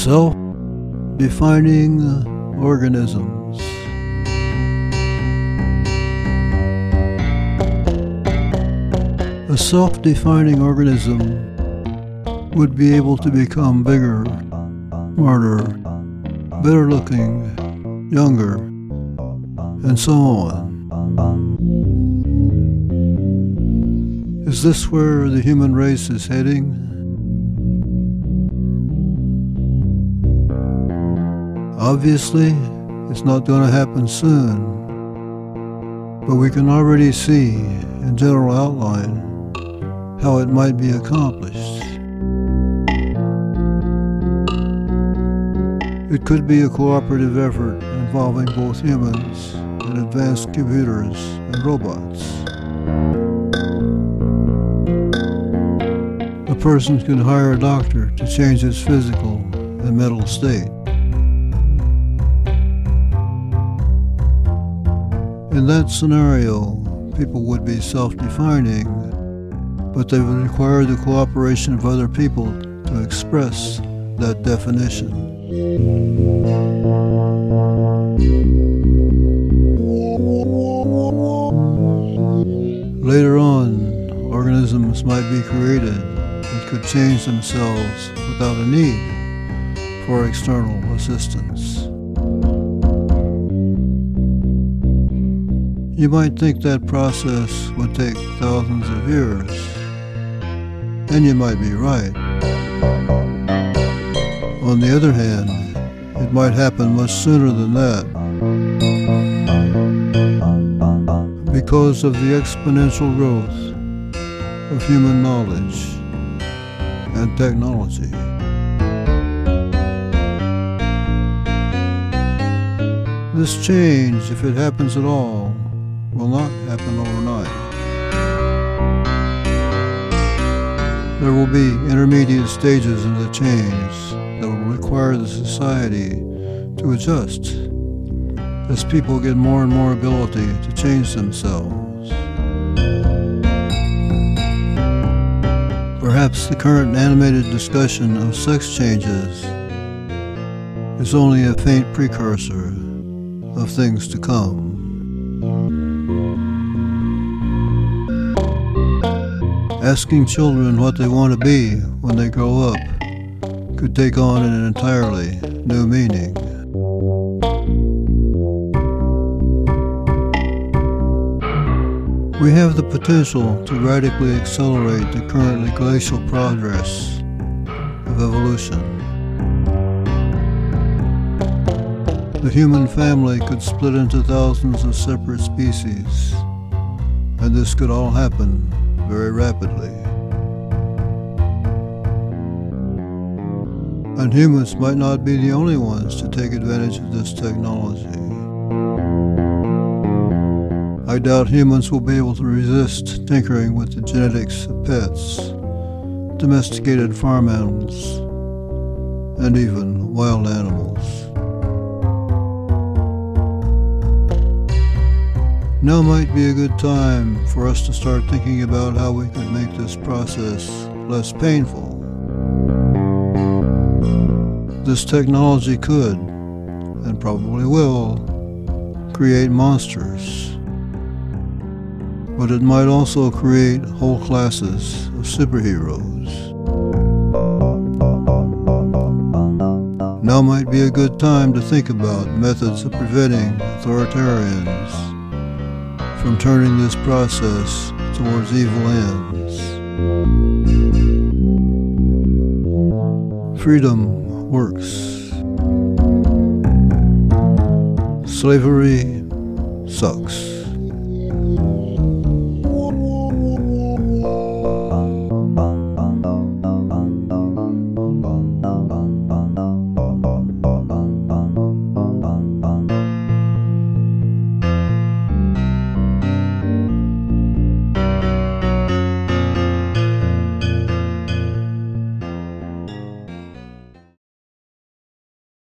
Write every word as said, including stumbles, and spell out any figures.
Self-defining organisms. A self-defining organism would be able to become bigger, smarter, better looking, younger, and so on. Is this where the human race is heading? Obviously, it's not going to happen soon, but we can already see, in general outline, how it might be accomplished. It could be a cooperative effort involving both humans and advanced computers and robots. A person can hire a doctor to change his physical and mental state. In that scenario, people would be self-defining, but they would require the cooperation of other people to express that definition. Later on, organisms might be created that could change themselves without a need for external assistance. You might think that process would take thousands of years, and you might be right. On the other hand, it might happen much sooner than that because of the exponential growth of human knowledge and technology. This change, if it happens at all, will not happen overnight. There will be intermediate stages in the change that will require the society to adjust as people get more and more ability to change themselves. Perhaps the current animated discussion of sex changes is only a faint precursor of things to come. Asking children what they want to be when they grow up could take on an entirely new meaning. We have the potential to radically accelerate the currently glacial progress of evolution. The human family could split into thousands of separate species, and this could all happen very rapidly. And humans might not be the only ones to take advantage of this technology. I doubt humans will be able to resist tinkering with the genetics of pets, domesticated farm animals, and even wild animals. Now might be a good time for us to start thinking about how we could make this process less painful. This technology could, and probably will, create monsters. But it might also create whole classes of superheroes. Now might be a good time to think about methods of preventing authoritarians from turning this process towards evil ends. Freedom works. Slavery sucks.